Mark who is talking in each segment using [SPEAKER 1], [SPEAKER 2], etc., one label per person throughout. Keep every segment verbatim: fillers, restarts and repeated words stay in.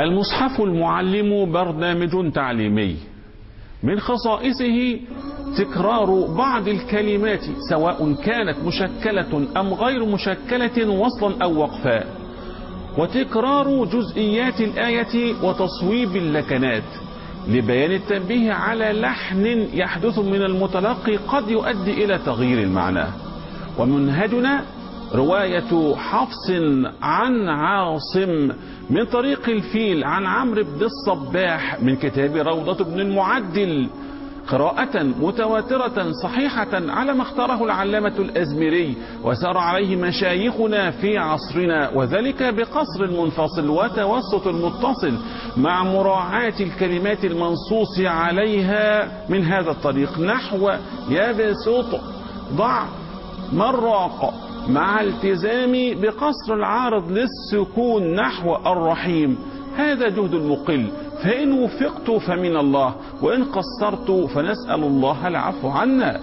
[SPEAKER 1] المصحف المعلم برنامج تعليمي من خصائصه تكرار بعض الكلمات سواء كانت مشكلة أم غير مشكلة وصلا أو وقفا، وتكرار جزئيات الآية وتصويب اللكنات لبيان التنبيه على لحن يحدث من المتلقي قد يؤدي إلى تغيير المعنى. ومنهجنا رواية حفص عن عاصم من طريق الفيل عن عمرو بن الصباح من كتاب روضة بن المعدل، قراءة متواترة صحيحة على ما اختاره العلامة الأزمري وسار عليه مشايخنا في عصرنا، وذلك بقصر المنفصل وتوسط المتصل مع مراعاة الكلمات المنصوص عليها من هذا الطريق، نحو يبسط ضع مراق، مع التزام بقصر العارض للسكون نحو الرحيم. هذا جهد المقل، فإن وفقت فمن الله، وإن قصرت فنسأل الله العفو عنا.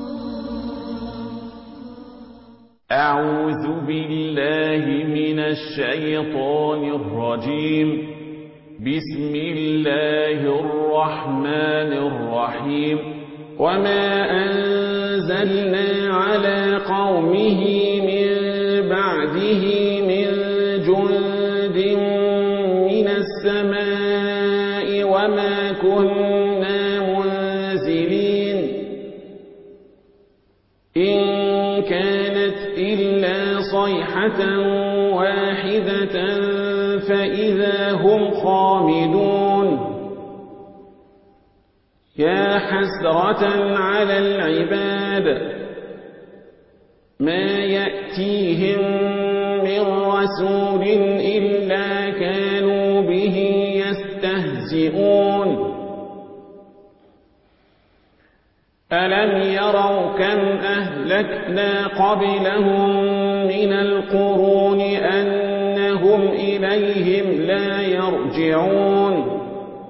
[SPEAKER 1] أعوذ بالله من الشيطان الرجيم. بسم الله الرحمن الرحيم. وما أنزلنا على قومه من بعده من جند من السماء وما كنا منزلين إن كانت إلا صيحة واحدة فإذا هم خامدون. يا حسرة على العباد ما يأتيهم من رسول إلا كانوا به يستهزئون. ألم يروا كم أهلكنا قبلهم من القرون أنهم إليهم لا يرجعون.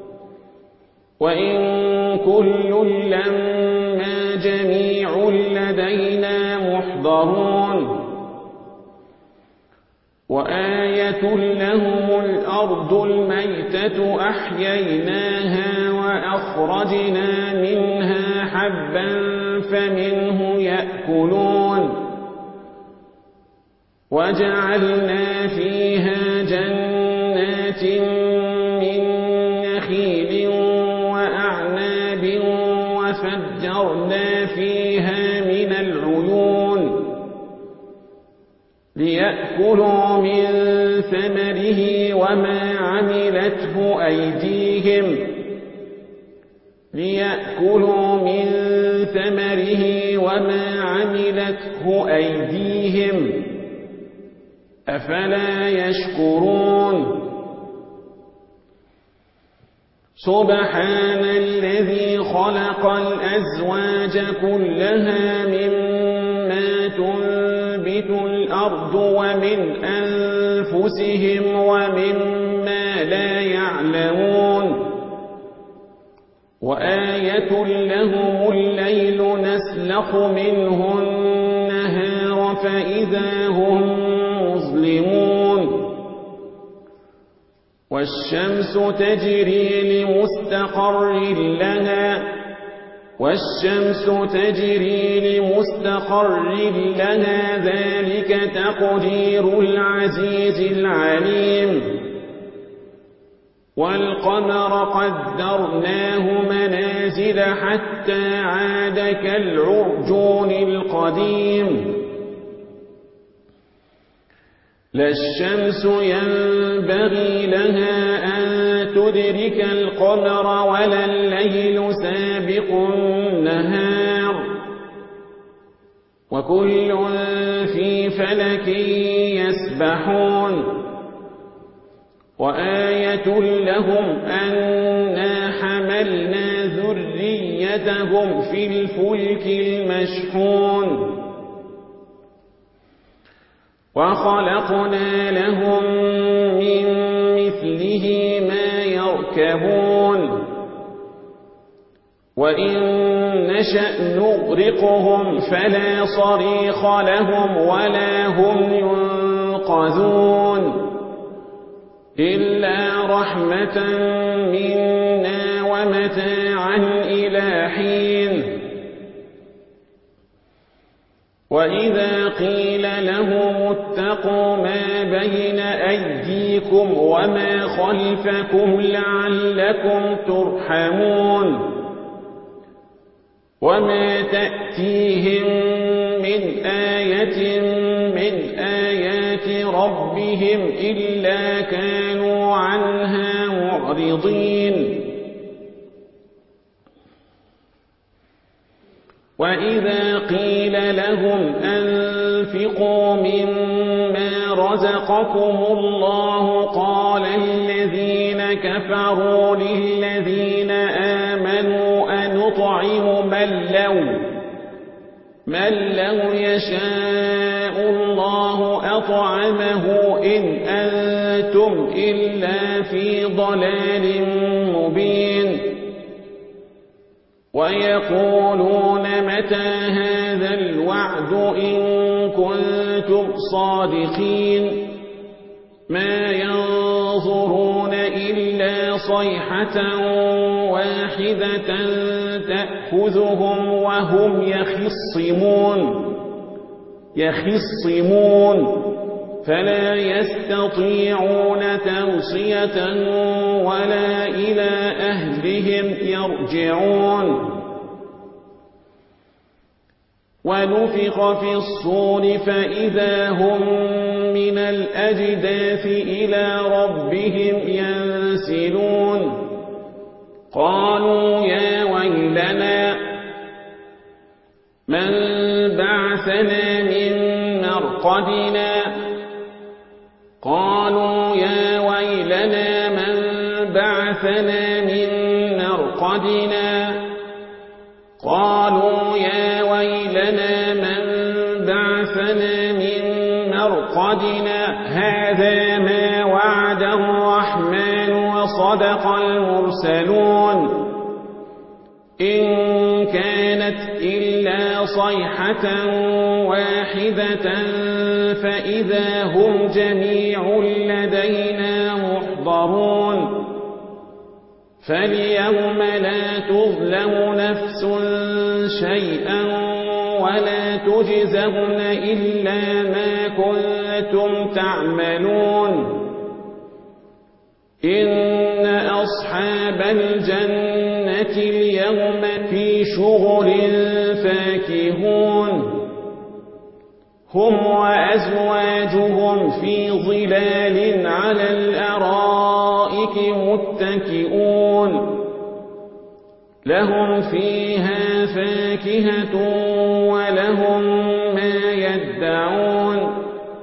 [SPEAKER 1] وإن كل لما جميع لدينا محضرون. وآية لهم الأرض الميتة أحييناها وأخرجنا منها حبا فمنه يأكلون. وجعلنا فيها جنات من نخيل وأعناب وفجرنا فيها من العيون ليأكلوا من ثمره وما عملته أيديهم ليأكلوا من ثمره وما عملته أيديهم أفلا يشكرون. سبحان الذي خلق الأزواج كلها مما تنبت الأرض ومن أنفسهم ومما لا يعلمون. وآية لهم الليل نسلخ منه النهار فإذا هم مظلمون. والشمس تجري لمستقر لها والشمس تجري لمستقر لها ذلك تقدير العزيز العليم. والقمر قدرناه منازل حتى عاد كالعرجون القديم. لا الشمس ينبغي لها أن تدرك القمر ولا الليل سابق النهار وكل في فلك يسبحون. وآية لهم أنا حملنا ذريتهم في الفلك المشحون وخلقنا لهم من مثله ما يركبون. وإن نشأ نغرقهم فلا صريخ لهم ولا هم ينقذون.
[SPEAKER 2] إلا رحمة منا ومتاعا إلى حين وإذا قيل لهم اتقوا ما بين أيديكم وما خلفكم لعلكم ترحمون وما تأتيهم من آية من آيات ربهم إلا كانوا عنها معرضين وإذا قيل لهم أنفقوا مما رزقكم الله قال الذين كفروا للذين آمنوا أنطعم من لو من لو يشاء الله أطعمه إن أنتم إلا في ضلال مبين ويقولون متى هذا الوعد إن كنتم صادقين ما ينظرون إلا صيحة واحدة تأخذهم وهم يخصمون يخصمون فلا يستطيعون توصية ولا إلى أهلهم يرجعون ونفخ في الصور فإذا هم من الأجداث إلى ربهم ينسلون قالوا يا ويلنا من بعثنا من مرقدنا قالوا يا ويلنا من بعثنا من مرقدنا قالوا يا ويلنا من بعثنا من مرقدنا هذا ما وعد الرحمن وصدق المرسلون إن كانت إلا صيحة واحدة فإذا هم جميع لدينا محضرون فاليوم لا تظلم نفس شيئا ولا تجزون إلا ما كنتم تعملون إن أصحاب الجنة اليوم في شغل فاكهون هم وأزواجهم في ظلال على الأرائك متكئون لهم فيها فاكهة ولهم ما يدعون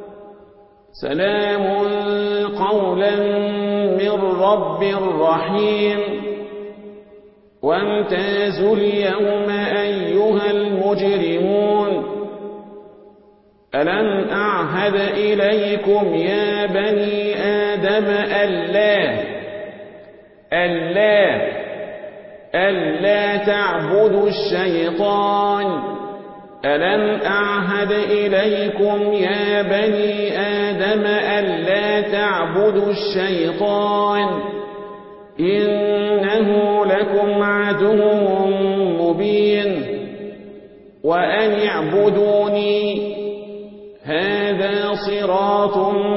[SPEAKER 2] سلام قولا من رب رحيم وامتازوا اليوم أيها المجرمون ألم أعهد إليكم يا بني آدم ألا ألا ألا تعبدوا الشيطان ألم أعهد إليكم يا بني آدم ألا تعبدوا الشيطان إنه لكم عدو مبين وأن اعبدوني هذا صراط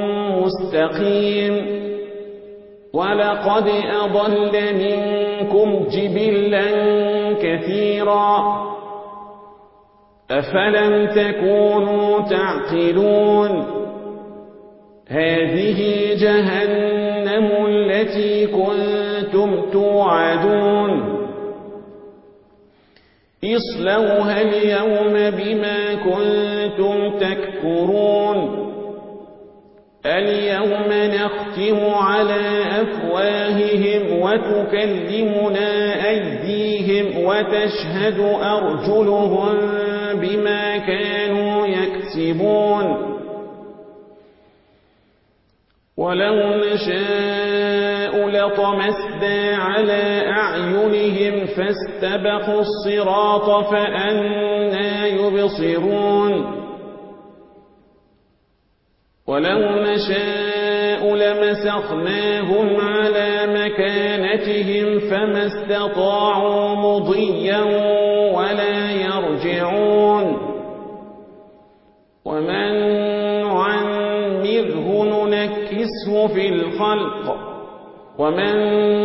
[SPEAKER 2] مستقيم ولقد أضل منكم جبلا كثيرا أفلم تكونوا تعقلون هذه جهنم التي كنتم توعدون اصلوها اليوم بما كنتم تكفرون اليوم نختم على أفواههم وتكلمنا أيديهم وتشهد أرجلهم بما كانوا يكسبون ولو نشاء لطمسنا على أعينهم فاستبقوا الصراط فأنى يبصرون ولو نشاء لمسخناهم على مكانتهم فما استطاعوا مضيا ولا يرجعون ومن نعمره ننكسه في الخلق ومن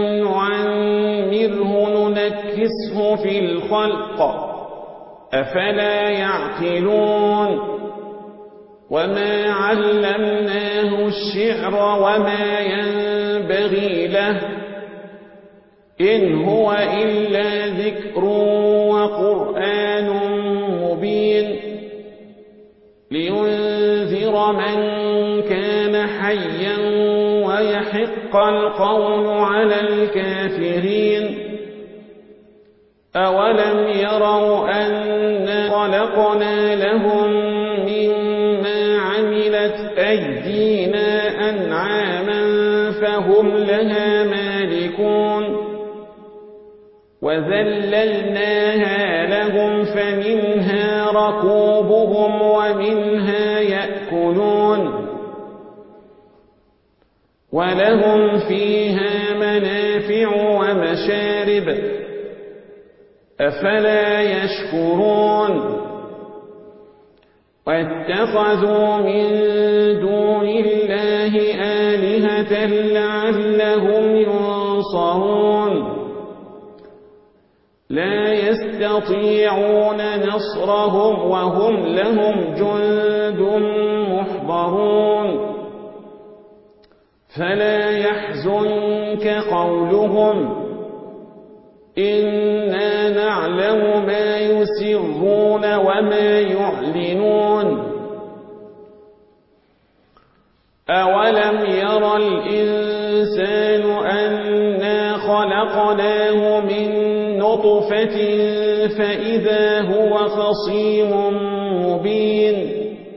[SPEAKER 2] نعمره ننكسه في الخلق أفلا يعقلون وما علمناه الشعر وما ينبغي له إن هو إلا ذكر وقرآن مبين لينذر من كان حيا ويحق القول على الكافرين أولم يروا أنا خلقنا لهم مما عملت أيدينا أنعاما فهم لها مالكون وذللناها لهم فمنها ركوبهم ومنها يأكلون ولهم فيها منافع ومشارب أفلا يشكرون واتخذوا من دون الله آلهة لعلهم ينصرون لا يستطيعون نصرهم وهم لهم جند محضرون فلا يحزنك قولهم إنا نعلم ما يسرون وما يعلنون أولم ير الإنسان أنا خلقناه من نطفة فإذا هو خصيم مبين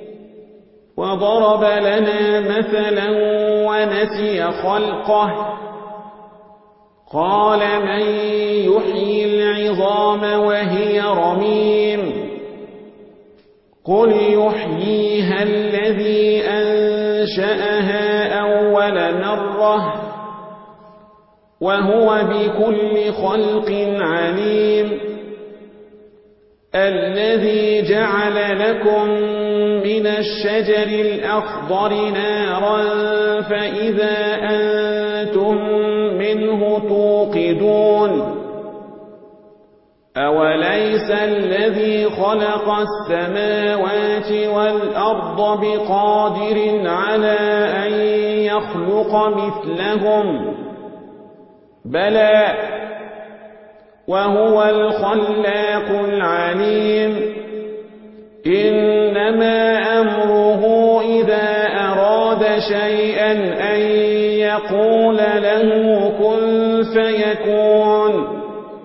[SPEAKER 2] وضرب لنا مثلا ونسي خلقه قال من يحيي العظام وهي رميم قل يحييها الذي أنشأها أول مرة وهو بكل خلق عليم الذي جعل لكم من الشجر الأخضر نارا فإذا أنتم منه توقدون أوليس الذي خلق السماوات والأرض بقادر على أن يخلق مثلهم بلى وهو الخلاق العليم إنما أمره إذا أراد شيئا أن يقول له كن فيكون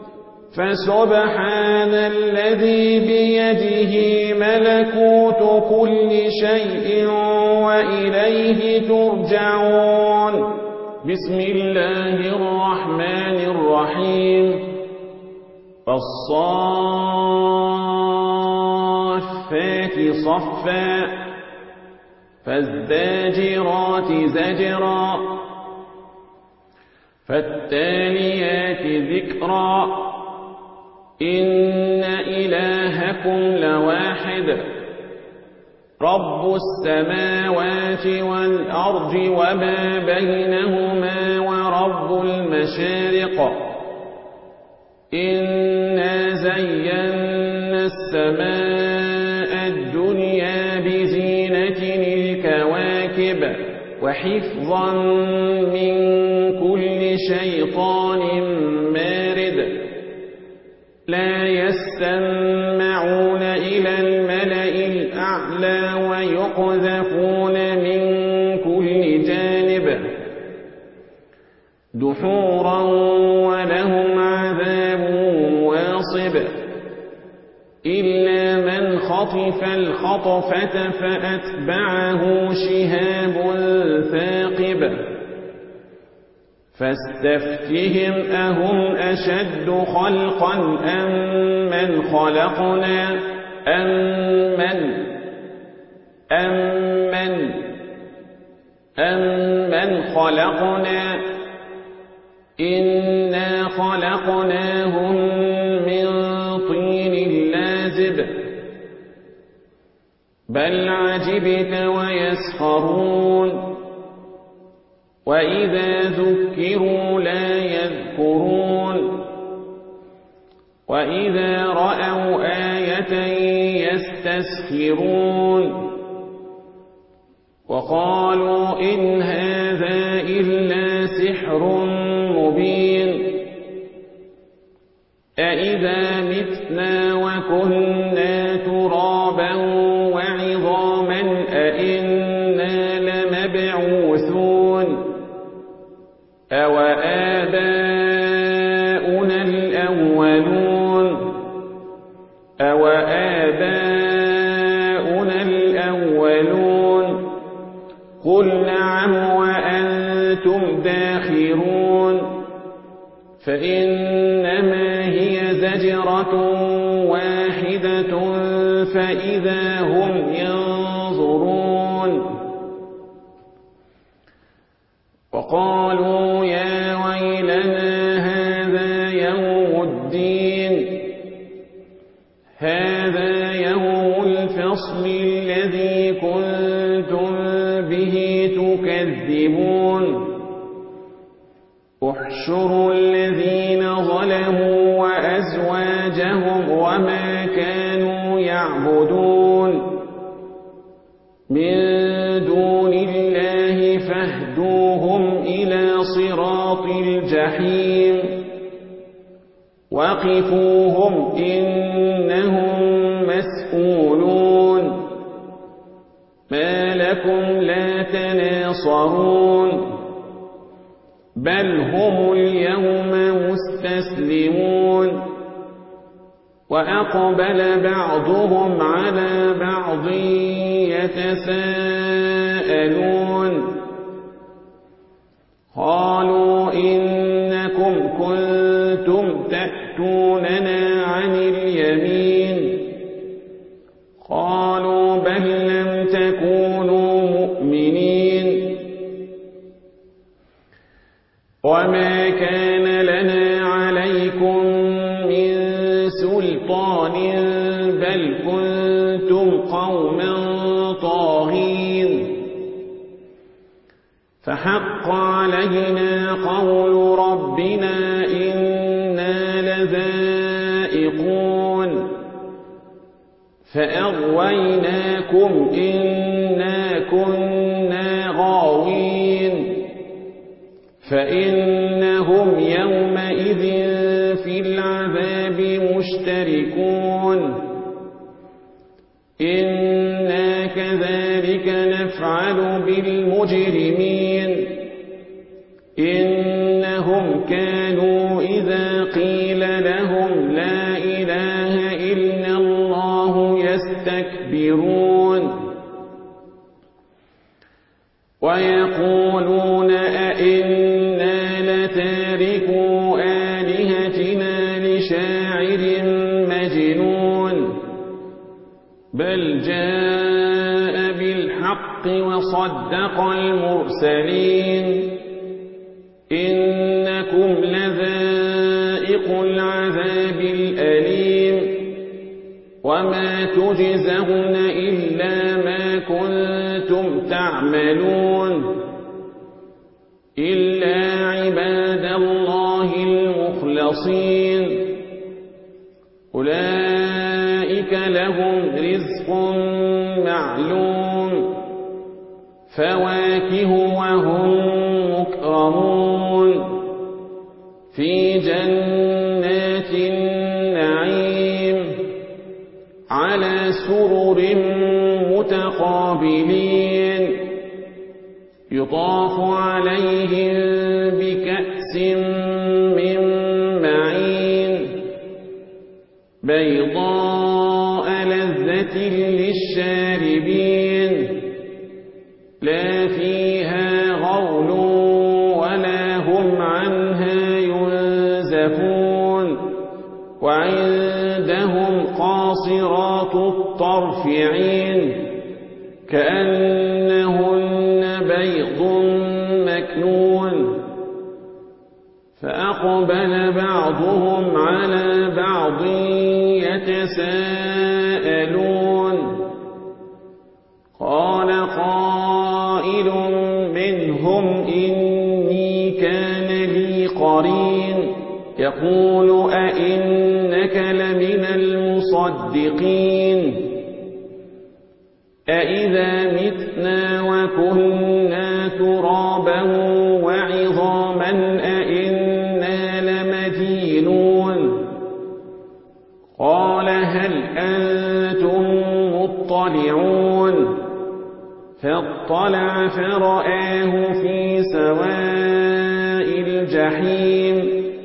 [SPEAKER 2] فسبحان الذي بيده ملكوت كل شيء وإليه ترجعون بسم الله الرحمن الرحيم فالصافات صفا فالزاجرات زجرا فالتاليات ذكرا إن إلهكم لواحد رب السماوات والأرض وما بينهما ورب المشارق إنا زينا السماء الدنيا بزينة الكواكب وحفظا من كل شيطان مارد لا يستمعون إلى الملأ الأعلى ويقذفون من كل جانب دحورا ولهم عذاب واصب إلا من خطف الخطفة فأتبعه شهاب ثاقب فاستفتهم أهم أشد خلقا أم من خلقنا أم من أم من أَمَّنْ خَلَقْنَا إِنَّا خَلَقْنَاهُم مِّن طِينٍ لَّازِبٍ بَلْ عَجِبْتَ وَيَسْخَرُونَ وَإِذَا ذُكِّرُوا لَا يَذْكُرُونَ وَإِذَا رَأَوْا آيَةً يَسْتَسْخِرُونَ وَقَالُوا إِنْ هَٰذَا إِلَّا سِحْرٌ مُّبِينٌ أَإِذَا مِتْنَا وَكُنَّا تُرَابًا وَعِظَامًا أَإِنَّا لَمَبْعُوثُونَ أَوَآبَاؤُنَا الْأَوَّلُونَ أَوَآبَاؤُنَا الْأَوَّلُونَ قُلْ نَعَمْ وَأَنتُمْ دَاخِرُونَ فَإِنَّمَا هِيَ زَجْرَةٌ وَاحِدَةٌ فَإِذَا هُمْ يَنظُرُونَ وَقَالُوا يَا وَيْلَنَا هَٰذَا يَوْمُ الدِّينِ هَٰذَا يَوْمُ الْفَصْلِ الَّذِي كُنتُم بِهِ تُكَذِّبُونَ احْشُرُوا الَّذِينَ ظَلَمُوا وَأَزْوَاجَهُمْ وَمَا كَانُوا يَعْبُدُونَ مِن دُونِ اللَّهِ فاهْدُوهُمْ إِلَىٰ صِرَاطِ الْجَحِيمِ وَقِفُوهُمْ إِنَّهُم مَّسْئُولُونَ مَا لَكُمْ لَا تَنَاصَرُونَ بَلْ هُمُ الْيَوْمَ مُسْتَسْلِمُونَ وَأَقْبَلَ بَعْضُهُمْ عَلَىٰ بَعْضٍ يَتَسَاءَلُونَ قَالُوا إِنَّكُمْ كُنتُمْ تَأْتُونَنَا عَنِ الْيَمِينِ قَالُوا بَل لَّمْ تَكُونُوا مُؤْمِنِينَ وَمَا كَانَ لَنَا عَلَيْكُم مِّن سُلْطَانٍ بَلْ كُنتُمْ قَوْمًا طَاغِينَ فَحَقَّ عَلَيْنَا قَوْلُ رَبِّنَا إِنَّا لَذَائِقُونَ فَأَغْوَيْنَاكُمْ إِنَّا كُنَّا غَاوِينَ فَإِنَّهُمْ يَوْمَئِذٍ فِي الْعَذَابِ مُشْتَرِكُونَ إِنَّا كَذَٰلِكَ نَفْعَلُ بِالْمُجْرِمِينَ إِنَّهُمْ كَانُوا إِذَا قِيلَ لَهُمْ لَا إِلَٰهَ إِلَّا اللَّهُ يَسْتَكْبِرُونَ وَيَقُولُونَ أَئِنَّا لَتَارِكُو آلِهَتِنَا لِشَاعِرٍ مَّجْنُونٍ بَلْ جَاءَ بِالْحَقِّ وَصَدَّقَ الْمُرْسَلِينَ إِنَّكُمْ لَذَائِقُو الْعَذَابِ الْأَلِيمِ وَمَا تُجْزَوْنَ إِلَّا مَا كُنتُمْ تَعْمَلُونَ إِلَّا عِبَادَ اللَّهِ الْمُخْلَصِينَ أُولَٰئِكَ لَهُمْ رِزْقٌ مَّعْلُومٌ فَوَاكِهُ وَهُم مُّكْرَمُونَ فِي جَنَّاتِ النَّعِيمِ عَلَىٰ سُرُرٍ مُّتَقَابِلِينَ يُطَافُ عَلَيْهِم بِكَأْسٍ مِّن مَّعِينٍ بَيْضَاءَ لَذَّةٍ لِّلشَّارِبِينَ لَا فِيهَا غَوْلٌ وَلَا هُمْ عَنْهَا يُنزَفُونَ وَعِندَهُمْ قَاصِرَاتُ الطَّرْفِ عِينٌ كَأَنَّهُنَّ بَيْضٌ فأقبل بعضهم على بعض يتساءلون قال قائل منهم إني كان لي قرين يقول أئنك لمن المصدقين أئذا متنا وكنا ترابا وعظاما أئنا لمدينون قال هل أنتم مطلعون فاطلع فرآه في سواء الجحيم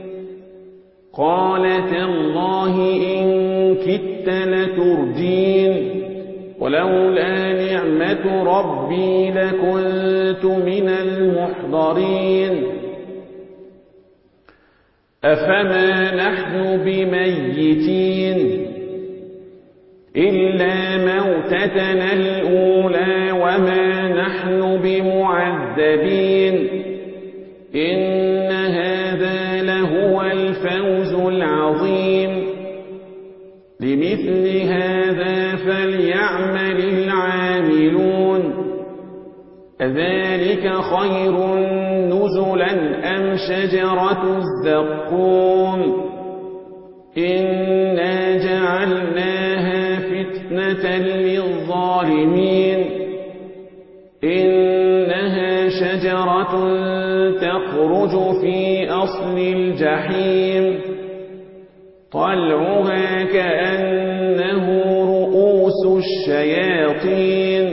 [SPEAKER 2] قال تالله إن كدت لتردين ولولا نعمة ربي لكنت من المحضرين أفما نحن بميتين إلا موتتنا الأولى وما نحن بمعذبين إن هذا لهو الفوز العظيم لمثل هذا فليعمل العاملون أذلك خير نزلا أم شجرة الزقوم إنا جعلناها فتنة للظالمين إنها شجرة تخرج في أصل الجحيم طلعها كأنه رؤوس الشياطين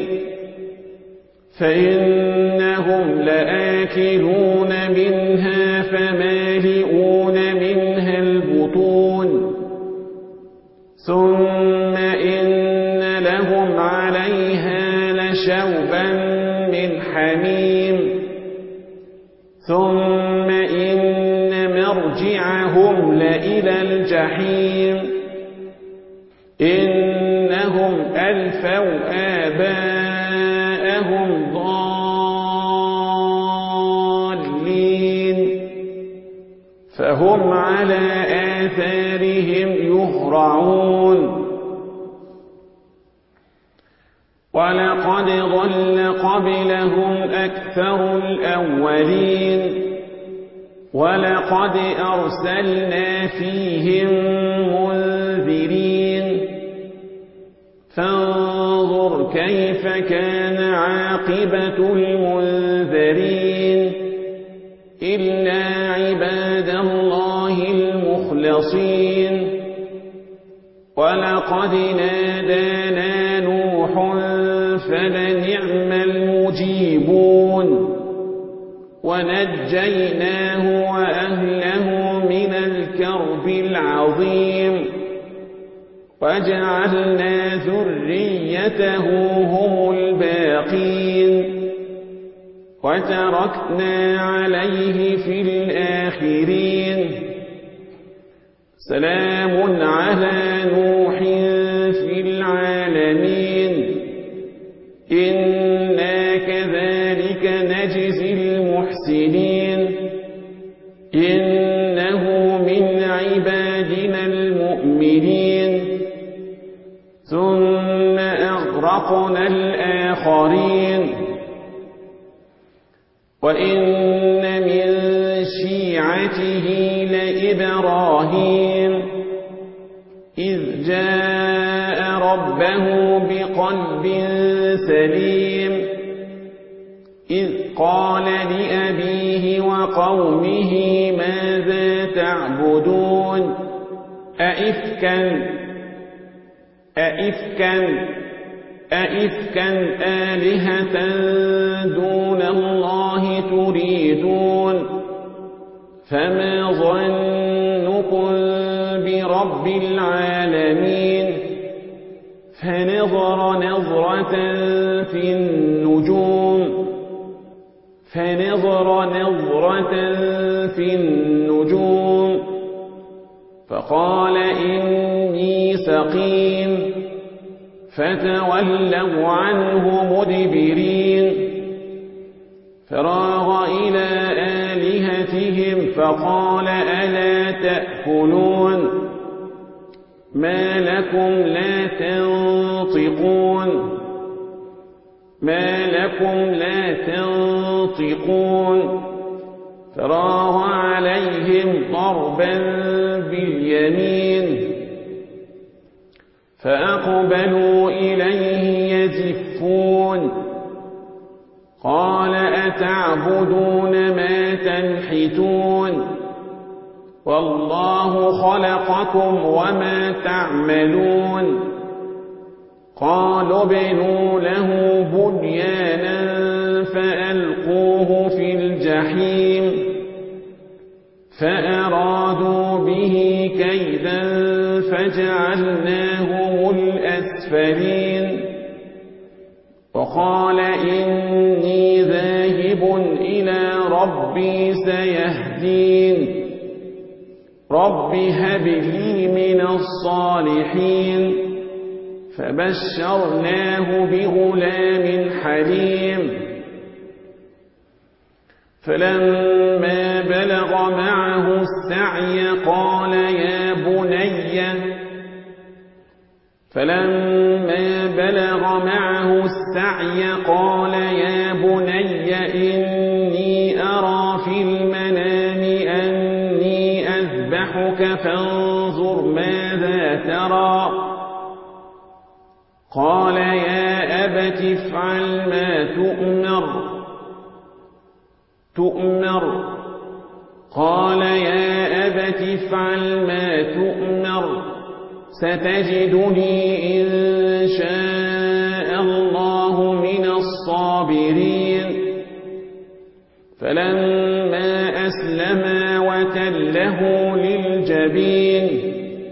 [SPEAKER 2] فإنهم لآكلون منها فمالئون منها البطون ثم إن لهم عليها لشوبا من حميم ثم إن مرجعهم لإلى الجحيم إنهم ألفوا آباءهم ضالين فهم على آثارهم يهرعون ولقد ضل قبلهم أكثر الأولين ولقد أرسلنا فيهم منذرين فانظر كيف كان عاقبة المنذرين إلا عباد الله المخلصين ولقد نادانا نوح فلنعم المجيبون ونجيناه وأهله من الكرب العظيم وجعلنا ذريته هم الباقين وتركنا عليه في الآخرين سلام على نوح في العالمين إنا كذلك نجزي المحسنين إنه من عبادنا المؤمنين ثم أغرقنا الآخرين وإن من شيعته لإبراهيم إذ جاء ربه بقلب سليم إذ قال لأبيه وقومه ماذا تعبدون أئفكا أئفكا أئفكا آلهة دون الله تريدون فما ظنكم برب العالمين فنظر نظرة في النجوم فنظر نظرة في النجوم فقال إني سقيم فتولوا عنه مدبرين فراغ إلى آلهتهم ذريتهم فقال ألا تأكلون ما لكم لا تنطقون ما لكم لا تنطقون فراغ عليهم ضربا باليمين فأقبلوا إليه يزفون قال أتعبدون ما تنحتون والله خلقكم وما تعملون قالوا ابنوا له بنيانا فألقوه في الجحيم فأرادوا به كيدا فجعلناهم الأسفلين وقال إني ذاهب إلى ربي سيهدين رب هب لي من الصالحين فبشرناه بغلام حليم فلما بلغ معه السعي قال يا بني فلما بلغ معه السعي قال يا بني إني أرى في المنام أني أذبحك فانظر ماذا ترى قال يا أبت افعل ما تؤمر تؤمر قال يا أبت افعل ما تؤمر ستجدني إن شاء الله من الصابرين فلما أسلما وتله للجبين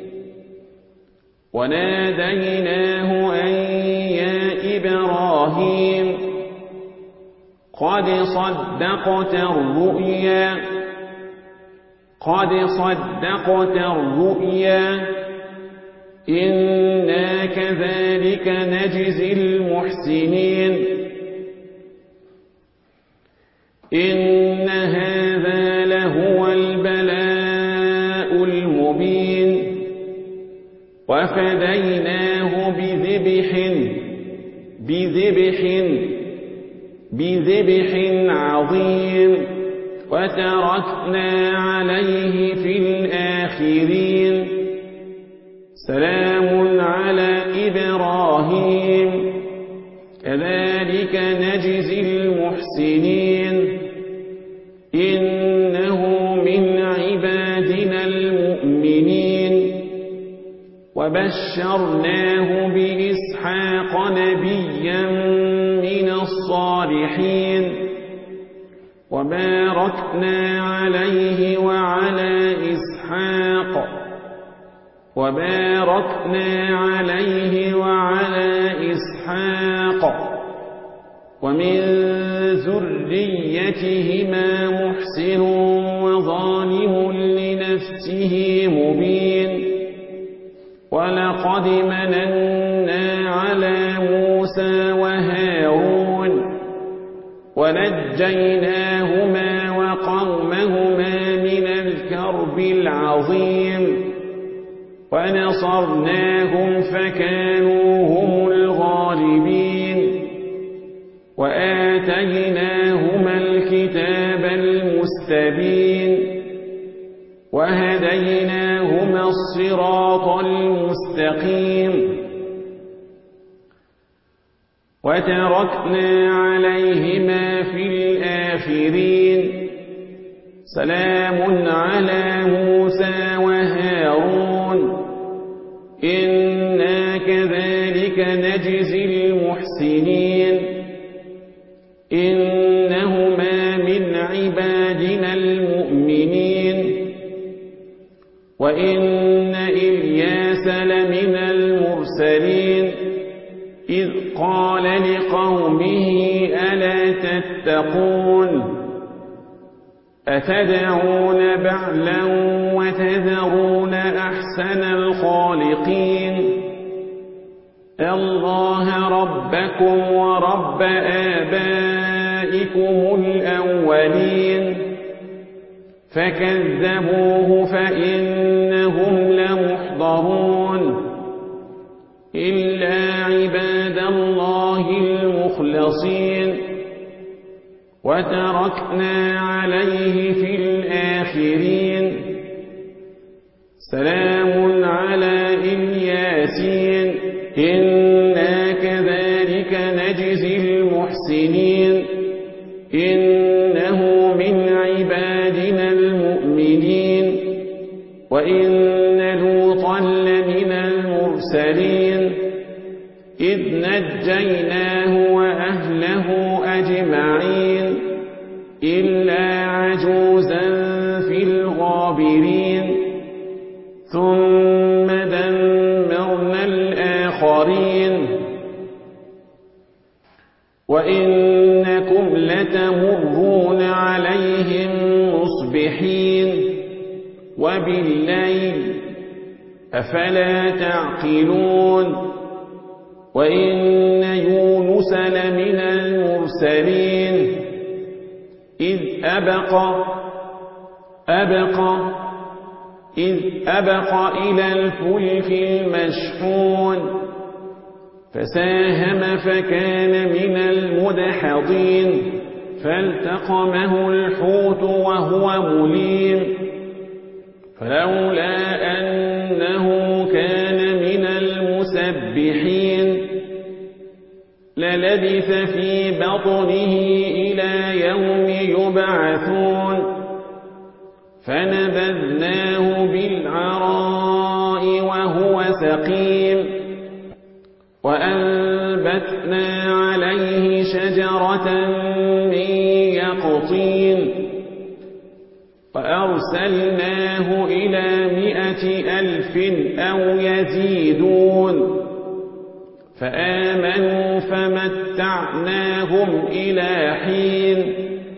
[SPEAKER 2] وناديناه أن يا إبراهيم قد صدقت الرؤيا قد صدقت الرؤيا إنا كذلك نجزي المحسنين إن هذا لهو البلاء المبين وفديناه بذبح بذبح بذبح عظيم وتركنا عليه في الآخرين سلام على إبراهيم كذلك نجزي المحسنين إنه من عبادنا المؤمنين وبشرناه بإسحاق نبيا من الصالحين وباركنا عليه وعلى إسحاق وباركنا عليه وعلى إسحاق ومن ذريتهما محسن وظالم لنفسه مبين ولقد مننا على موسى وهارون ونجيناهما وقومهما من الكرب العظيم ونصرناهم فكانوا هم الغالبين وآتيناهما الكتاب المستبين وهديناهما الصراط المستقيم وتركنا عليهما في الآخرين سلام على موسى وهارون إنا كذلك نجزي المحسنين إنهما من عبادنا المؤمنين وإن إلياس لمن المرسلين إذ قال لقومه ألا تتقون أتدعون بعلا وتذرون أحسن الخالقين الله ربكم ورب آبائكم الأولين فكذبوه فإنهم لمحضرون إلا عباد الله المخلصين وتركنا عليه في الآخرين سلام على الياسين إنا كذلك نجزي المحسنين إنه من عبادنا المؤمنين وإن لوطا لمن المرسلين إذ نجيناه وأهله أجمعين إلا عجوزا في الغابرين ثم دمرنا الآخرين وإنكم لتمرون عليهم مصبحين وبالليل أفلا تعقلون وإن يونس لمن المرسلين إذ أبق أبق إذ أبق إلى الفلك المشحون فساهم فكان من المدحضين فالتقمه الحوت وهو مليم فلولا أنه كان من المسبحين للبث في بطنه إلى يوم يبعثون فنبذناه بالعراء وهو سقيم وأنبتنا عليه شجرة من يقطين وأرسلناه إلى مائة ألف أو يزيدون فآمنوا فمتعناهم إلى حين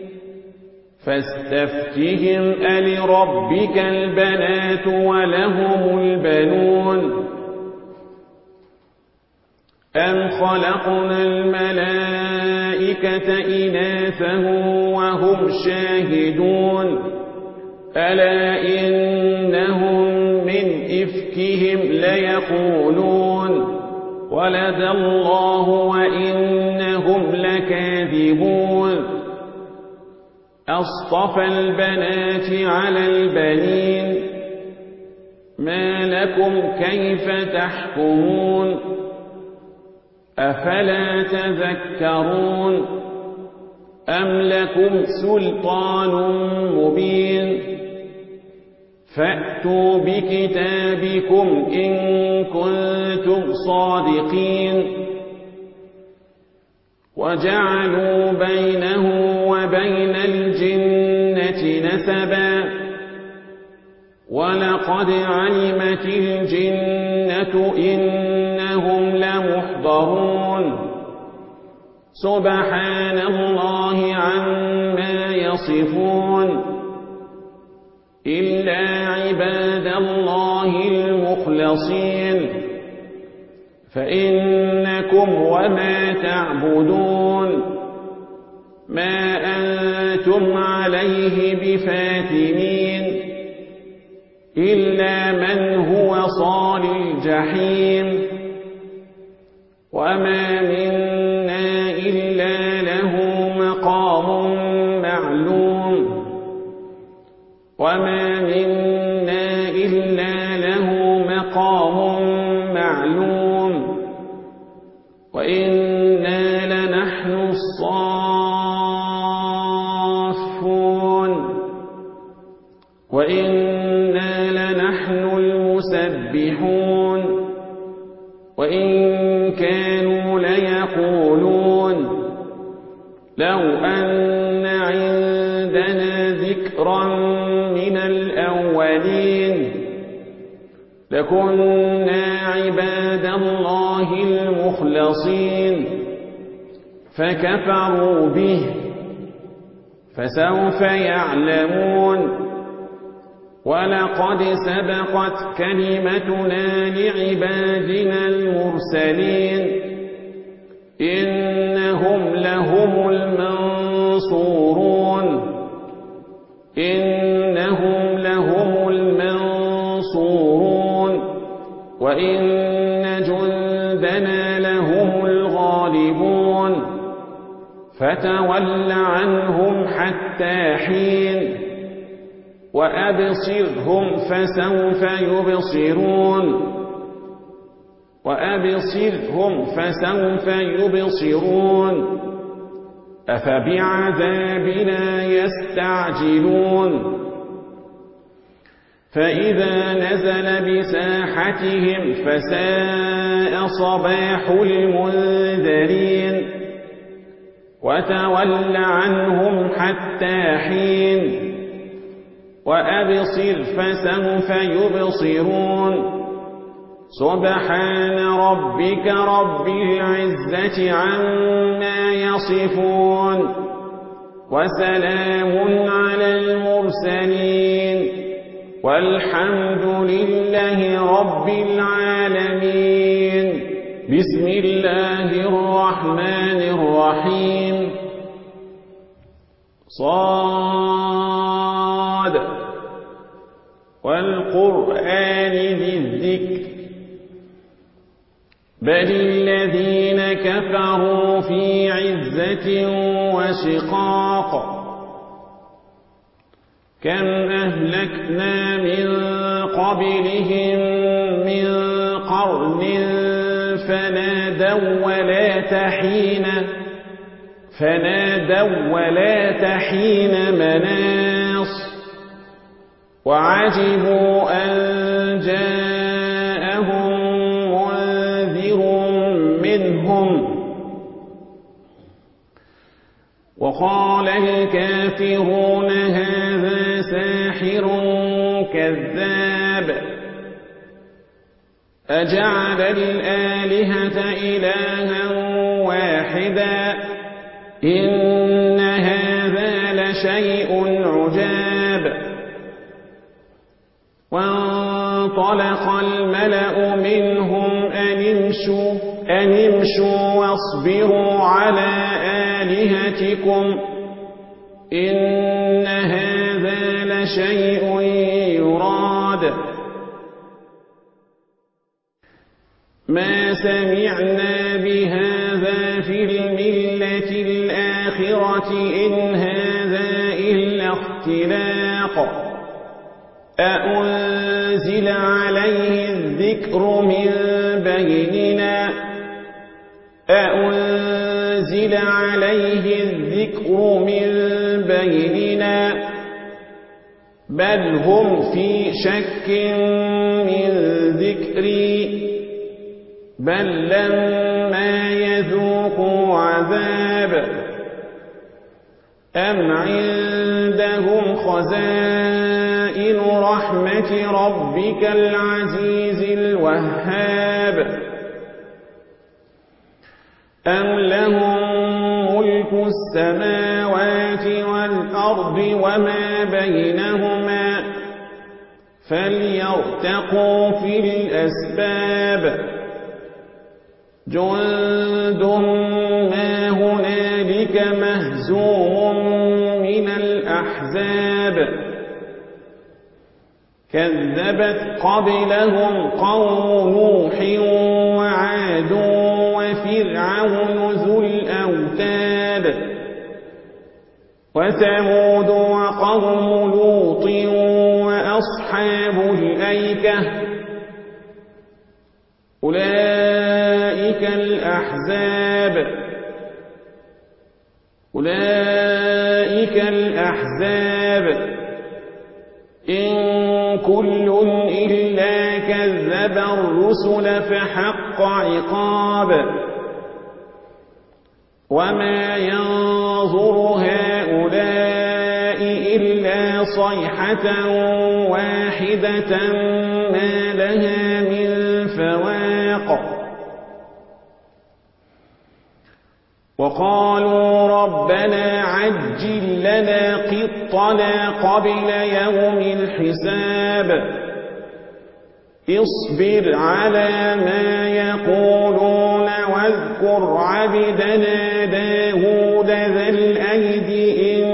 [SPEAKER 2] فاستفتهم ألربك البنات ولهم البنون أم خلقنا الملائكة إناثا وهم شاهدون ألا إنهم من إفكهم ليقولون ولد الله وإنهم لكاذبون أصطفى البنات على البنين ما لكم كيف تحكمون أفلا تذكرون أم لكم سلطان مبين فأتوا بكتابكم إن كنتم صادقين وجعلوا بينه وبين الجنة نسبا ولقد علمت الجنة إنهم لمحضرون سبحان الله عما يصفون إلا عباد الله المخلصين فإنكم وما تعبدون ما أنتم عليه بفاتنين إلا من هو صال الجحيم وما منا إلا له مقام معلوم وما منا إلا له مقام معلوم وإنا لنحن الصافون وإنا لنحن المسبحون وإن كانوا ليقولون لو أن عندنا ذكرا من الأولين لكنا عباد الله المخلصين فكفروا به فسوف يعلمون ولقد سبقت كلمتنا لعبادنا المرسلين إنهم لهم المنصورون إنه وإن جندنا لهم الغالبون فتول عنهم حتى حين وأبصرهم فسوف يبصرون وأبصرهم فسوف يبصرون أفبعذابنا يستعجلون فإذا نزل بساحتهم فساء صباح المنذرين وتول عنهم حتى حين وأبصر فسوف يبصرون سبحان ربك رب العزة عما يصفون وسلام على المرسلين والحمد لله رب العالمين. بسم الله الرحمن الرحيم. صاد والقرآن ذي الذكر بل الذين كفروا في عزة وشقاق كم أهلكنا من قبلهم من قرن فنادوا ولا تحين فنادوا ولا تحين مناص وعجبوا أن جاءهم منذر منهم وقال الكافرون هذا ساحر كذاب أجعل الآلهة إلها واحدا إن هذا لشيء عجاب وانطلق الملأ منهم أن امشوا أن امشوا واصبروا على آلهتكم إن هذا لشيء يراد ما سمعنا بهذا في الملة الآخرة إن هذا إلا اختلاق أأنزل عليه الذكر من بيننا أأنزل عليه الذكر من بيننا بل هم في شك من ذكري بل لما يذوقوا عذاب أم عندهم خزائن رحمة ربك العزيز الوهاب أم لهم ملك السماوات والأرض وما بينهما فليرتقوا في الأسباب جند ما هنالك مهزوم من الأحزاب كذبت قبلهم قوم نوح وعاد وفرعون ذو الأوتاد وثمود وقوم لوط وأصحاب الأيكة أولئك الأحزاب أولئك الأحزاب إن كل إلا كذب الرسل فحق عقاب وما ينظر هؤلاء إلا صيحة واحدة ما لها من فواق وقالوا ربنا عجل لنا قطنا قبل يوم الحساب اصبر على ما يقولون واذكر عبدنا داود ذا الأيد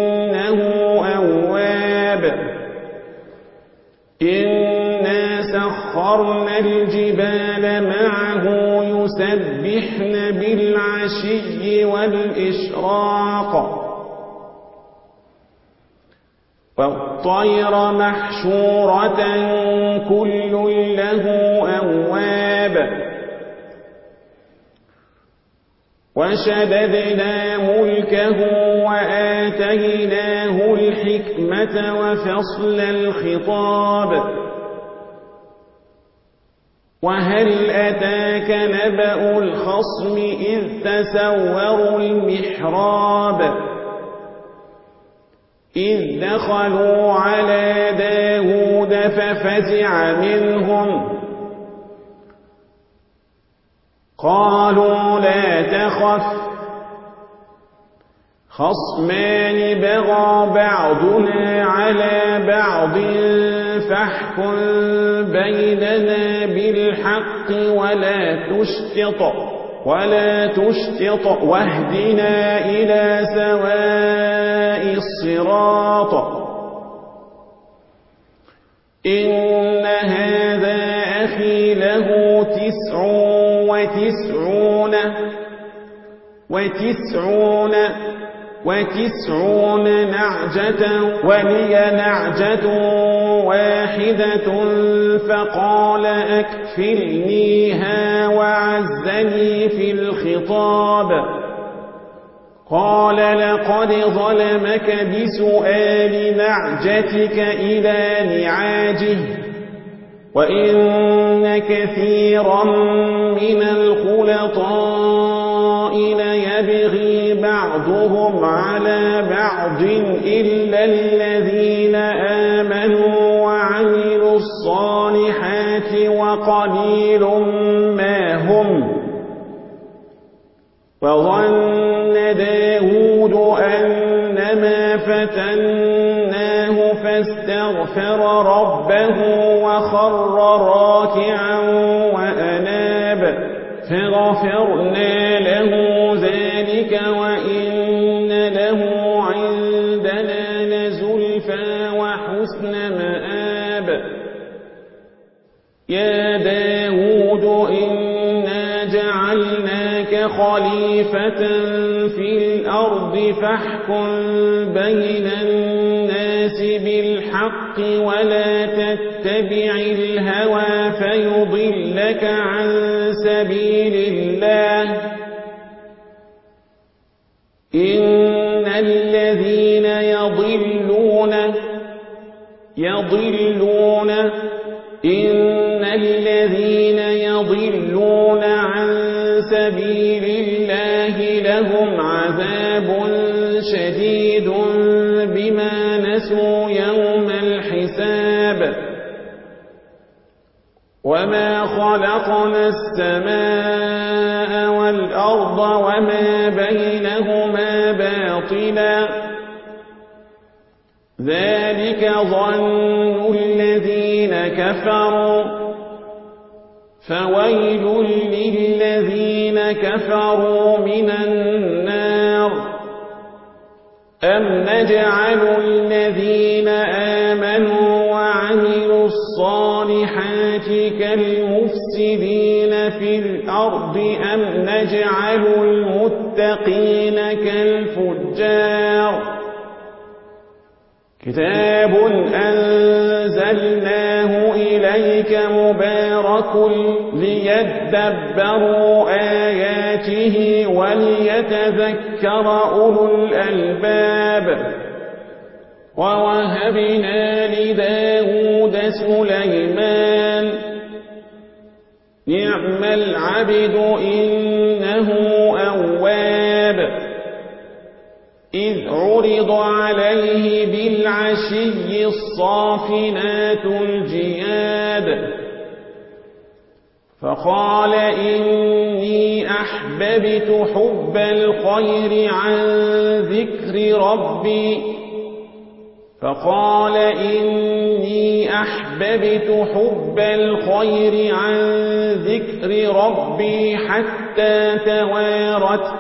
[SPEAKER 2] إنه أواب إنا وسخرنا الجبال معه يسبحن بالعشي والإشراق والطير محشورة كل له أواب وشددنا ملكه وآتيناه الحكمة وفصل الخطاب وهل أتاك نبأ الخصم إذ تسوروا المحراب إذ دخلوا على داود ففزع منهم قالوا لا تخف خصمان بغى بعضنا على بعض فاحكم بيننا بالحق ولا تشطط ولا تشطط واهدنا إلى سواء الصراط إن هذا أخي له تسع وتسعون وتسعون وتسعون نعجة ولي نعجة واحدة فقال أكفلنيها وعزني في الخطاب قال لقد ظلمك بسؤال نعجتك إلى نعاجه وإن كثيرا من الخلطاء ليبغي بعضهم على بعض إلا الذين آمنوا وعملوا الصالحات وقليل ما هم وظن داود أنما فتناه فاستغفر ربه وخر راكعا وأناب فغفرنا له ذلك وإن له عندنا لزلفى وحسن مآب يا داود إنا جعلناك خليفة في الأرض فاحكم بين الناس بالحق ولا تتبع الهوى فيضلك عن سبيل الله إن الذين يضلون يضلون إن الذين يضلون عن سبيل الله لهم عذاب شديد بما نسوا يوم الحساب وما خلقنا السماء والأرض وما بينهما باطلا ذلك ظن الذين كفروا فويل للذين كفروا من النار أم نجعل الذين آمنوا وعملوا الصالحات كالمفسدين في الأرض أم نجعل المتقين كالفجار كتاب أنزلناه إليك مبارك ليدبروا آياته وليتذكر أولو الألباب ووهبنا لداود سليمان نعم العبد إنه أواب إذ عرض عليه بالعشي الصافنات الجياد فقال إني أحببت حب الخير عن ذكر ربي فقال إني أحببت حب الخير عن ذكر ربي حتى توارت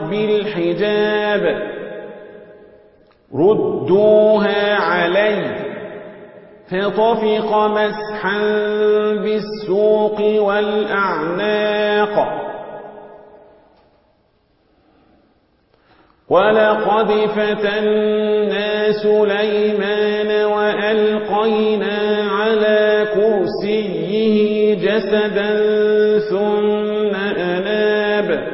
[SPEAKER 2] بالحجاب ردوها علي فطفق مسحا بالسوق والأعناق ولقد فتنا سليمان وألقينا على كرسيه جسدا ثم أناب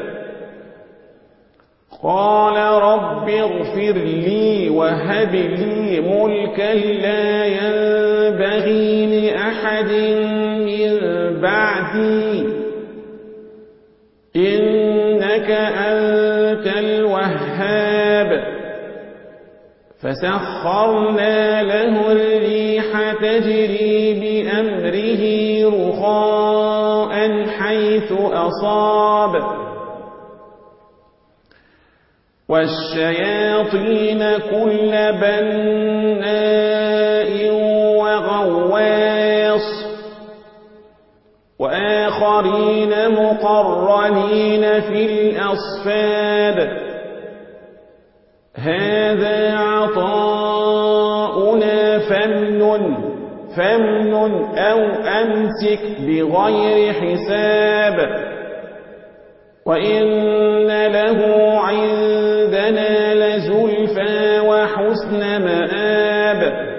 [SPEAKER 2] قال رب اغفر لي وهب لي ملكا لا ينبغي لأحد من بعدي إنك أنت الوهاب فسخرنا له الريح تجري بأمره رخاء حيث أصاب والشياطين كل بناء وغواص وآخرين مقرنين في الأصفاد هذا عطاؤنا فامنن فامنن أو أمسك بغير حساب وإن له عندنا لزلفى وحسن مآب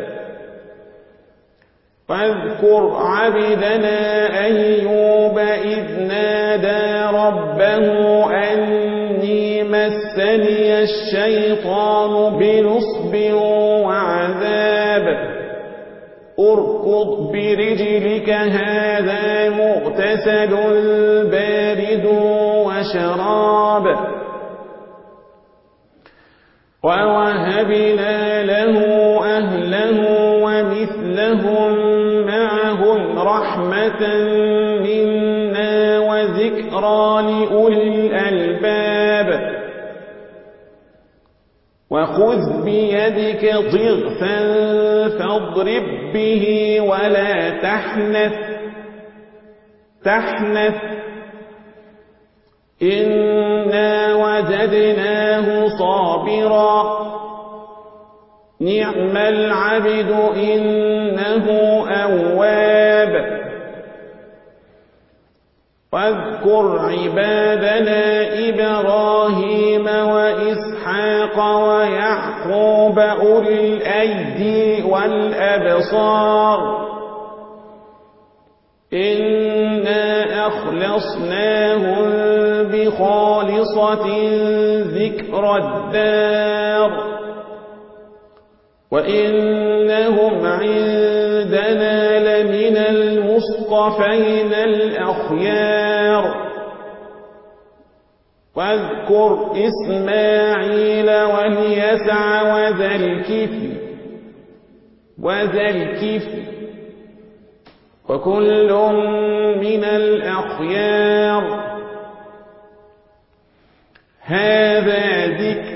[SPEAKER 2] واذكر عبدنا أيوب إذ نادى ربه أني مسني الشيطان بنصب وعذاب اركض برجلك هذا مغتسل بارد وشراب ووهبنا له أهله ومثلهم معهم رحمة منا وذكرى لأولي الألباب وخذ بيدك ضغثا فاضرب به ولا تحنث تحنث إنا وجدناه صابرا نعم العبد إنه أواب واذكر عبادنا إبراهيم وإسحاق ويعقوب أولي الأيدي والأبصار إنا أخلصناهم بخالصة ذكر الدار وإنهم عندنا لمن المصطفين الأخيار واذكر إسماعيل واليسع وذا الكفل وذا الكفل وكل من الأخيار هذا ذكر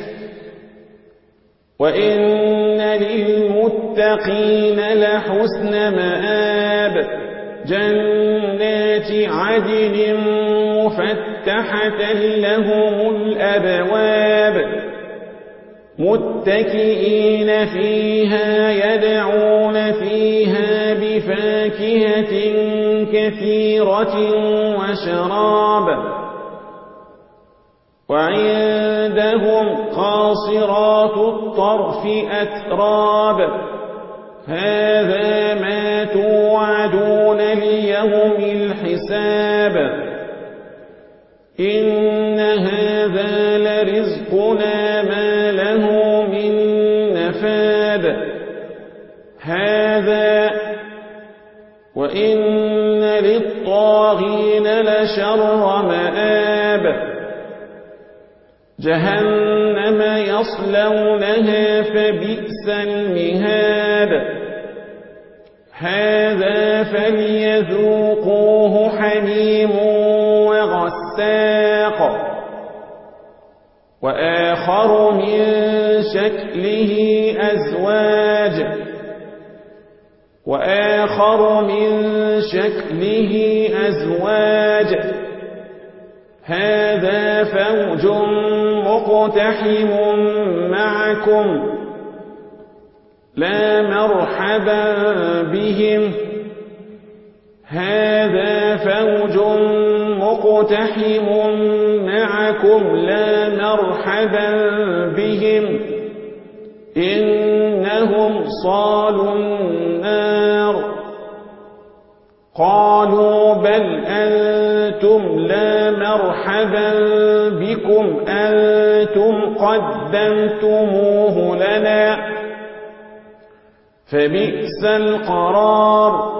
[SPEAKER 2] وإن للمتقين لحسن مآب جنات عدن مفتحة لهم الأبواب متكئين فيها يدعون فيها بفاكهة كثيرة وشراب وعندهم قاصرات الطرف أتراب هذا ما توعدون ليوم الحساب إن هذا لرزقنا ما له من نفاد هذا وإن للطاغين لشر مآب جهنم يصلونها فبئس المهاد هذا فليذوقوه حميم وغساق وآخر من شكله أزواج وآخر من شكله أزواج هذا فوج مقتحم معكم لا مرحبا بهم هذا فوج مقتحم معكم لا مرحبا بهم إنهم صالوا النار قالوا بل أنتم لا مرحبا بكم أنتم قدمتموه لنا فبئس القرار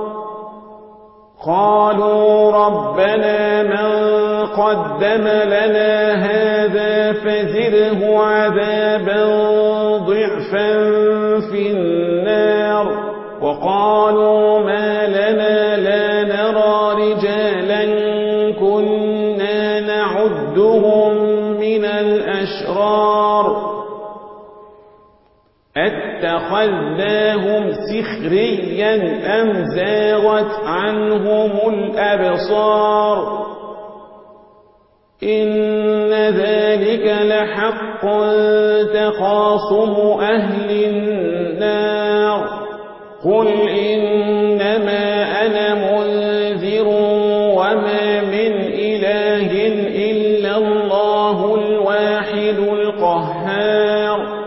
[SPEAKER 2] قالوا ربنا من قدم لنا هذا فزده عذابا ضعفا في النار وقالوا ما لنا لا نرى رجالا كنا نعدهم من الأشرار أتخذناهم سخريا أم زاغت عنهم الأبصار إن ذلك لحق تخاصم أهل النار قل إنما أنا منذر وما من إله إلا الله الواحد القهار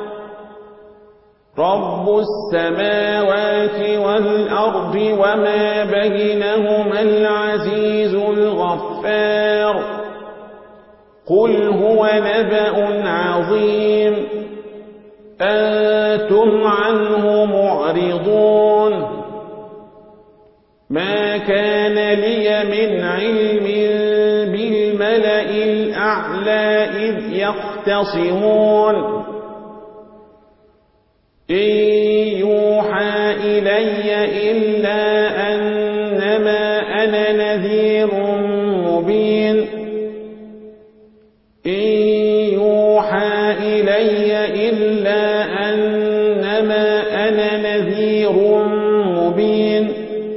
[SPEAKER 2] رب السماوات والأرض وما بينهما العزيز الغفار قل هو نبأ عظيم أنتم عنه معرضون ما كان لي من علم بالملأ الأعلى إذ يختصمون إن يوحى إلي إلا أنما أنا نذير مبين إن يوحى إلي إلا أنما أنا نذير مبين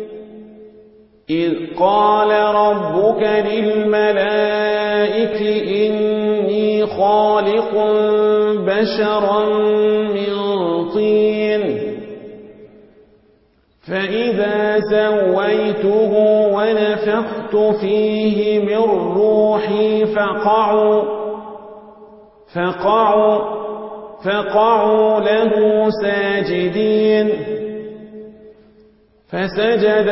[SPEAKER 2] إذ قال ربك للملائكة إني خالق بشرا من طين فإذا سويته ونفخت فيه من روحي فقعوا فقعوا فقعوا له ساجدين فسجد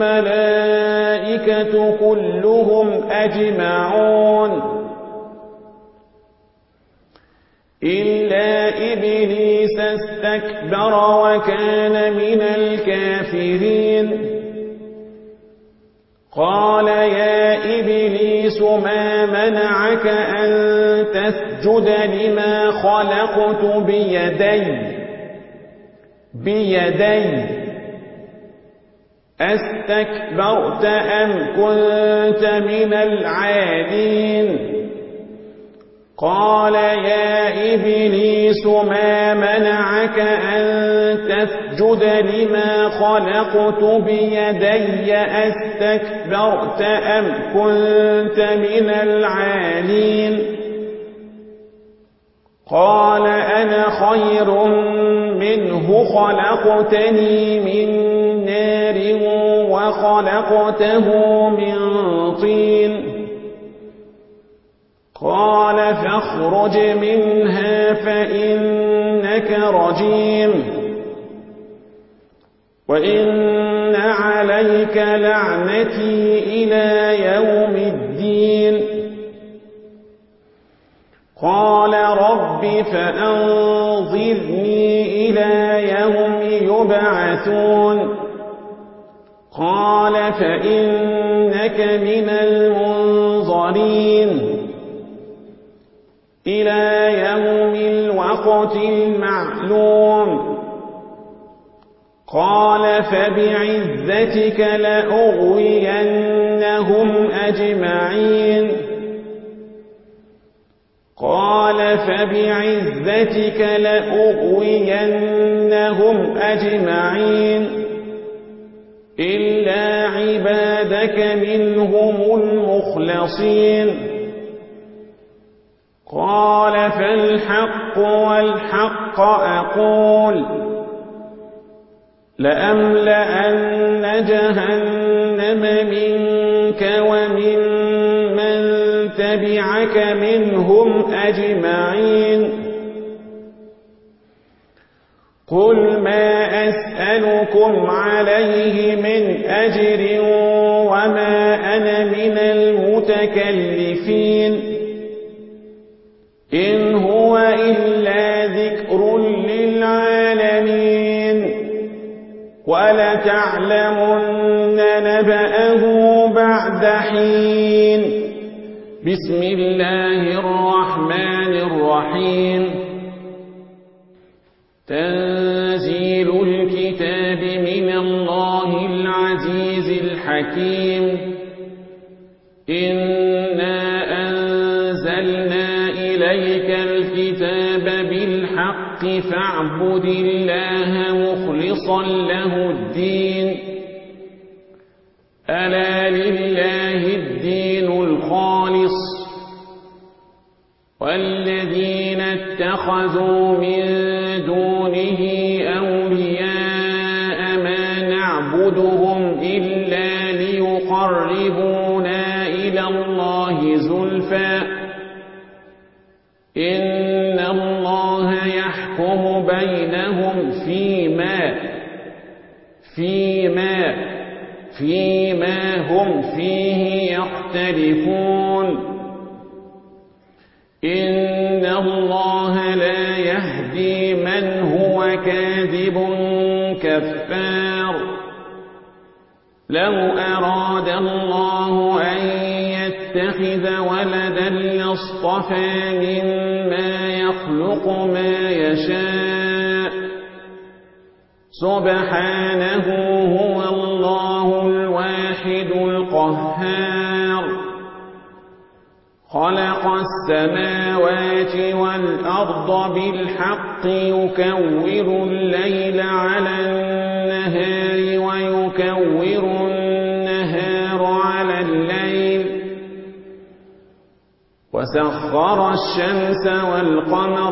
[SPEAKER 2] الملائكة كلهم أجمعون إلا إبليس استكبر وكان من الكافرين قال يا إبليس ما منعك أن تسجد لما خلقت بيدي بيدي أستكبرت أم كنت من العالين قال يا إبليس ما منعك أن تسجد لما خلقت بيدي أستكبرت أم كنت من العالين قال أنا خير منه خلقتني من نار وخلقته من طين قال فاخرج منها فإنك رجيم وإن عليك لعنتي إلى يوم الدين قال رب فأنظرني إلى يوم يبعثون قال فإنك من المنظرين إلى يوم الوقت المعلوم قال فبعزتك لأغوينهم أجمعين قال فبعزتك لأغوينهم أجمعين إلا عبادك منهم المخلصين قال فالحق والحق أقول لأملأن جهنم منك ومن من تبعك منهم أجمعين قل ما أسألكم عليه من أجر وما أنا من المتكلفين إن هو إلا ذكر للعالمين ولتعلمن نبأه بعد حين بسم الله الرحمن الرحيم تنزيل الكتاب من الله العزيز الحكيم إنا أنزلنا إليك الكتاب بالحق فاعبد الله مخلصا له الدين ألا لله الدين الخالص والذين اتخذوا من دونه أولياء ما نعبدهم إلا ليقربونا إلى الله زلفى إن الله يحكم بينهم فيما فيما فيما هم فيه يختلفون إن الله لا يهدي من هو كاذب كفار لو أراد الله أن يتخذ ولدا لاصطفى مما يخلق ما يشاء سبحانه هو الله الواحد القهار خلق السماوات والأرض بالحق يكور الليل على النهار ويكور النهار على الليل وسخر الشمس والقمر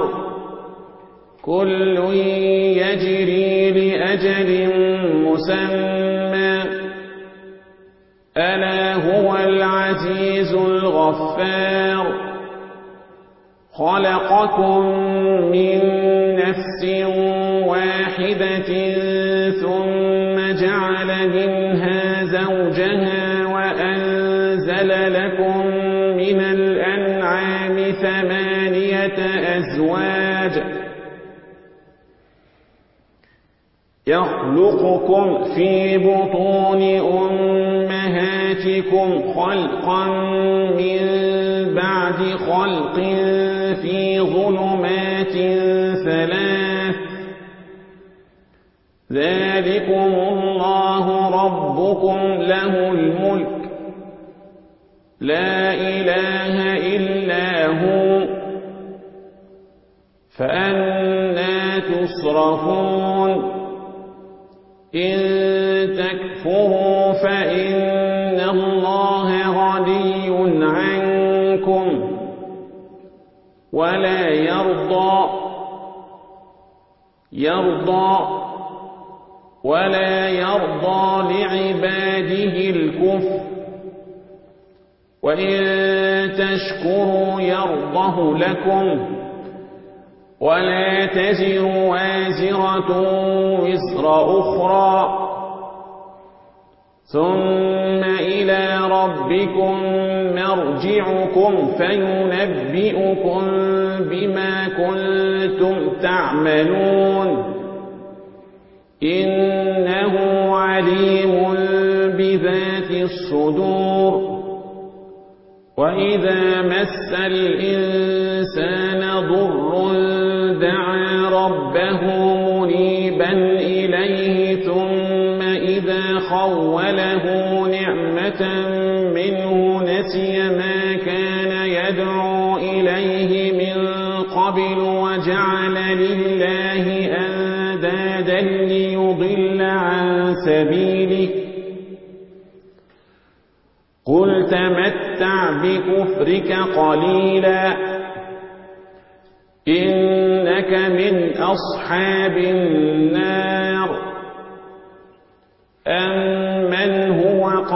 [SPEAKER 2] كل يجري لأجل مسمى ألا هو العزيز الغفار خلقكم من نفس واحدة ثم جعل منها زوجها وأنزل لكم من الأنعام ثمانية أزواج يخلقكم في بطون أمهاتكم خلقا من بعد خلق في ظلمات ثلاث ذلكم الله ربكم له الملك لا إله إلا هو فأنى تصرفون إن تكفروا فإن الله غني عنكم ولا يرضى يرضى ولا يرضى لعباده الكفر وإن تشكروا يرضه لكم ولا تزر وازرة وزر أخرى ثم إلى ربكم مرجعكم فينبئكم بما كنتم تعملون إنه عليم بذات الصدور وإذا مس الإنسان ضر دعا ربه منيبا إليه ثم إذا خوله نعمة منه نسي ما كان يدعو إليه من قبل وجعل لله أندادا ليضل عن سبيله قل تمتع بكفرك قليلا إنك من أصحاب النار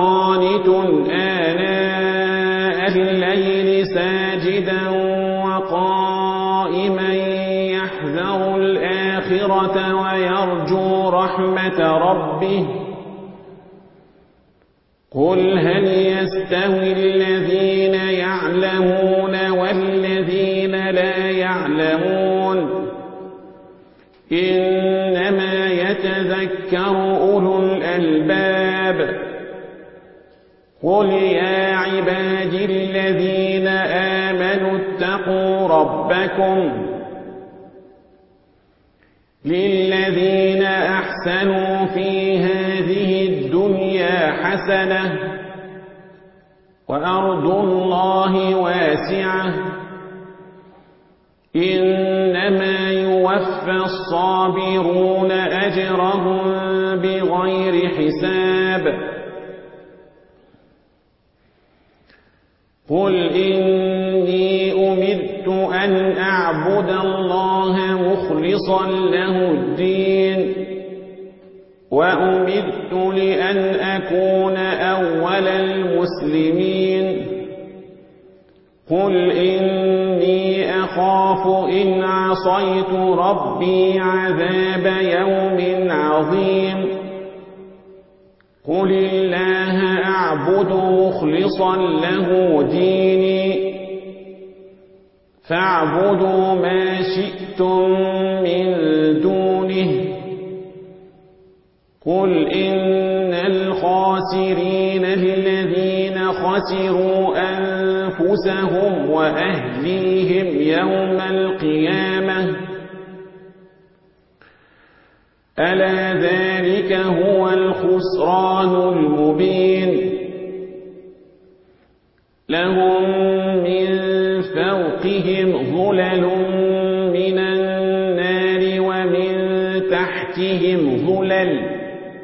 [SPEAKER 2] قانت آناء الليل ساجدا وقائما يحذر الآخرة ويرجو رحمة ربه قل هل يستوي الذين يعلمون والذين لا يعلمون إنما يتذكر أولو الألباب قل يا عبادي الذين آمنوا اتقوا ربكم للذين أحسنوا في هذه الدنيا حسنة وأرض الله واسعة إنما يوفى الصابرون أجرهم بغير حساب قل إني أمرت أن أعبد الله مخلصا له الدين وأمرت لأن أكون أول المسلمين قل إني أخاف إن عصيت ربي عذاب يوم عظيم قل الله أعبد مخلصا له ديني فاعبدوا ما شئتم من دونه قل إن الخاسرين الذين خسروا أنفسهم وأهليهم يوم القيامة ألا ذلك هو الخسران المبين لهم من فوقهم ظلل من النار ومن تحتهم ظلل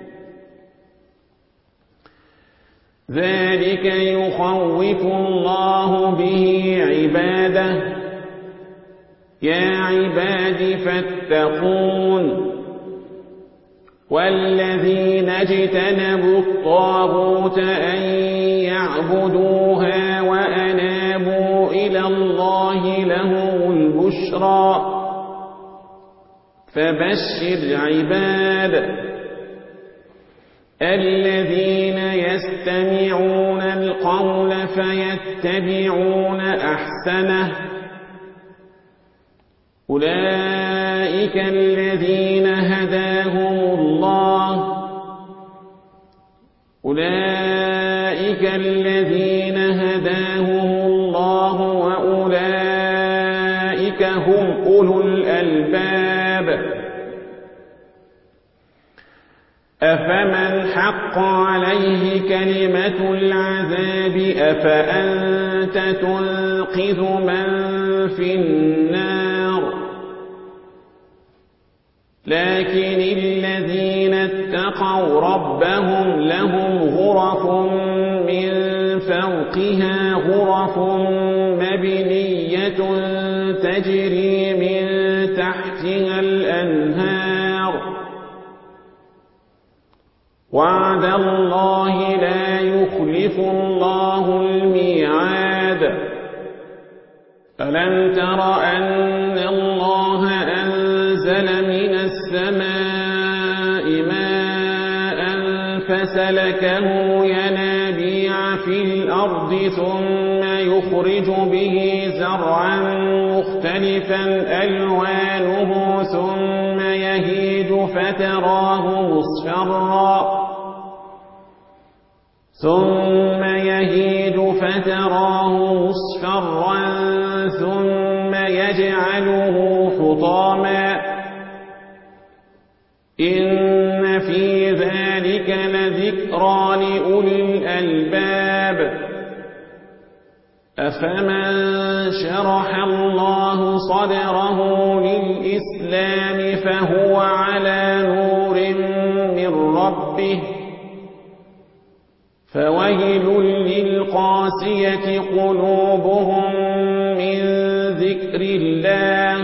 [SPEAKER 2] ذلك يخوف الله به عباده يا عباد فاتقون والذين اجتنبوا الطاغوت أن يعبدوها وأنابوا إلى الله لهم البشرى فبشر عباد الذين يستمعون القول فيتبعون أحسنه أولئك الذين هداهم الله أولئك الذين هداهم الله وأولئك هم أولو الألباب أفمن حق عليه كلمة العذاب أفأنت تنقذ من في النار لكن الذين اتقوا ربهم لهم غرف من فوقها غرف مبنية تجري من تحتها الأنهار وعد الله لا يخلف الله الميعاد ألم تر أن الله أنزل من السماء ماء فسلكه ينابيع في الأرض ثم يخرج به زرعا مختلفا ألوانه ثم يهيج فتراه مصفرا ثم يهيج فتراه مصفرا ثم يجعله حطاما إن في ذلك لذكرى لأولي الألباب أفمن شرح الله صدره للإسلام فهو على نور من ربه فويل للقاسية قلوبهم من ذكر الله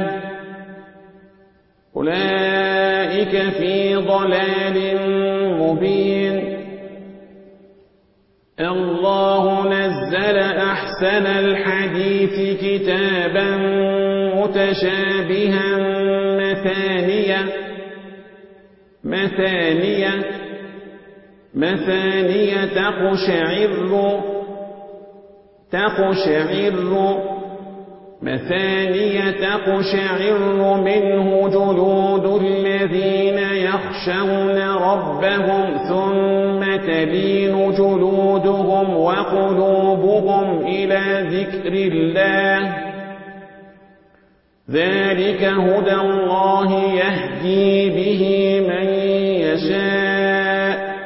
[SPEAKER 2] أولئك في ضلال مبين الله نزل أحسن الحديث كتابا متشابها مثانية مثانية مثانية تقشعر تقشعر مثانية تقشعر منه جلود الذين يخشون ربهم ثم تلين جلودهم وقلوبهم إلى ذكر الله ذلك هدى الله يهدي به من يشاء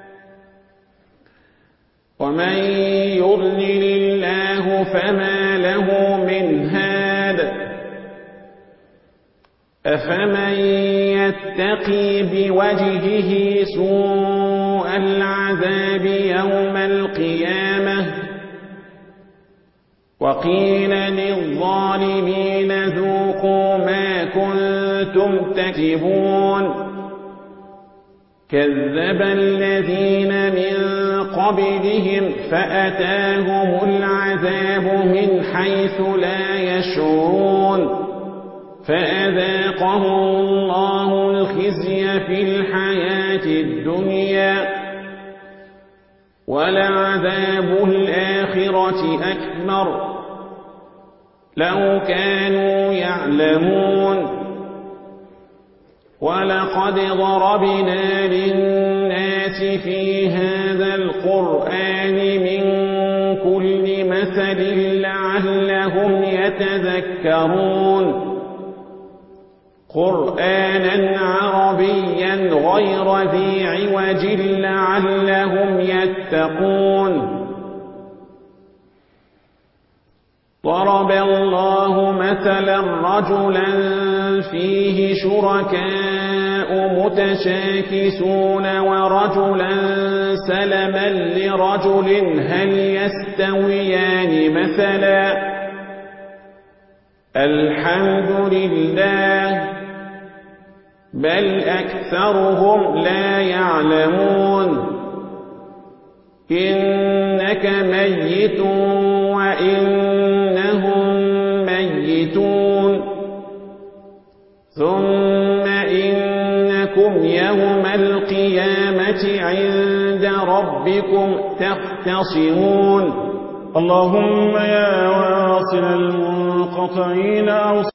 [SPEAKER 2] ومن يضلل الله فما له من هاد أفمن يتقي بوجهه سوء العذاب يوم القيامة وقيل للظالمين ذوقوا ما كنتم تكسبون كذب الذين من قبلهم فأتاهم العذاب من حيث لا يشعرون فأذاقهم الله الخزي في الحياة الدنيا ولعذاب الآخرة أكبر لو كانوا يعلمون ولقد ضربنا للناس في هذا القرآن من كل مثل لعلهم يتذكرون قرآنا عربيا غير ذي عوج لعلهم يتقون ضرب الله مثلا رجلا فيه شركاء متشاكسون ورجلا سلما لرجل هل يستويان مثلا الحمد لله بل أكثرهم لا يعلمون إنك ميت وإنهم ميتون ثم إنكم يوم القيامة عند ربكم تختصمون
[SPEAKER 3] اللهم يا واصل المنقطعين